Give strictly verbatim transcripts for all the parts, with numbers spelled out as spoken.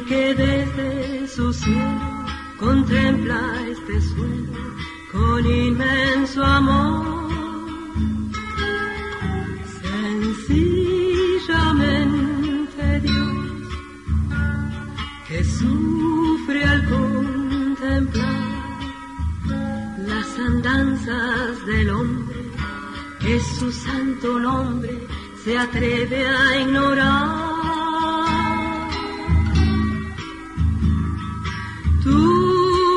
el que desde su cielo contempla este suelo con inmenso amor. Sencillamente Dios, que sufre al contemplar las andanzas del hombre, que su santo nombre se atreve a ignorar. Tú,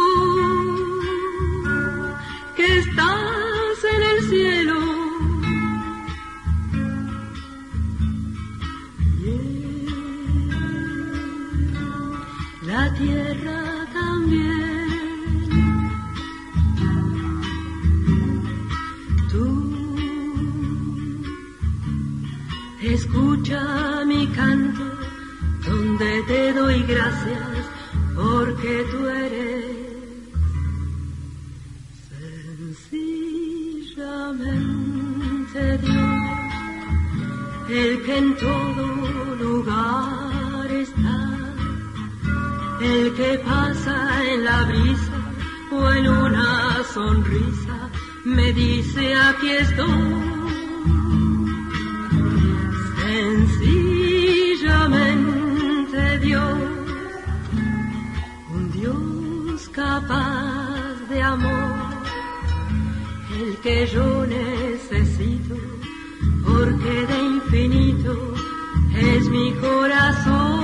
que estás en el cielo, la tierra también. Tú, escucha mi canto, donde te doy gracias, porque tú eres sencillamente Dios, el que en todo lugar está, el que pasa en la brisa o en una sonrisa, me dice aquí estoy. Sencillamente Dios, un Dios capaz de amor, el que yo necesito, porque de infinito es mi corazón.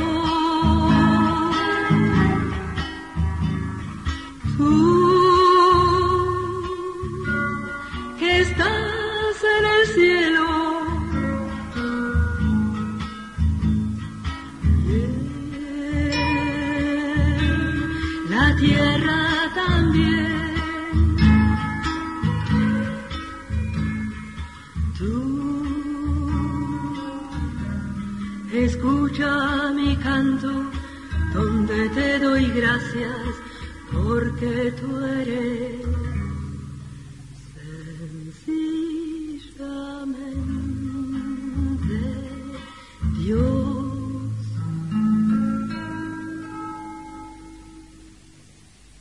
Tú, que estás en el cielo, la tierra también. Tú, escucha mi canto, donde te doy gracias, porque tú eres